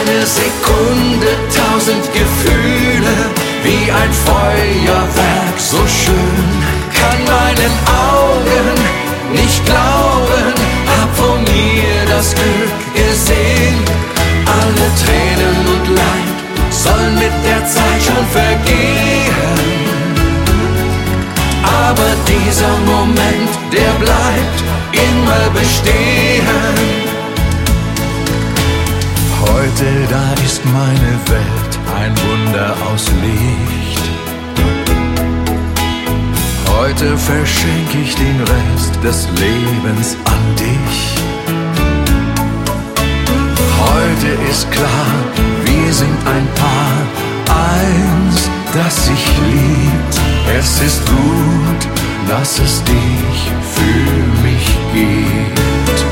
Eine Sekunde, 1000 Gefühle, wie ein Feuerwerk, so schön. Kann meinen Augen nicht glauben, hab vor mir das Glück gesehen. Alle Tränen und Leid sollen mit der Zeit schon vergehen. Aber dieser Moment, der bleibt immer bestehen. Heute, da ist meine Welt ein Wunder aus Licht. Heute verschenke ich den Rest des Lebens an dich. Heute ist klar, wir sind ein Paar, eins, das sich liebt. Es ist gut, dass es dich für mich gibt.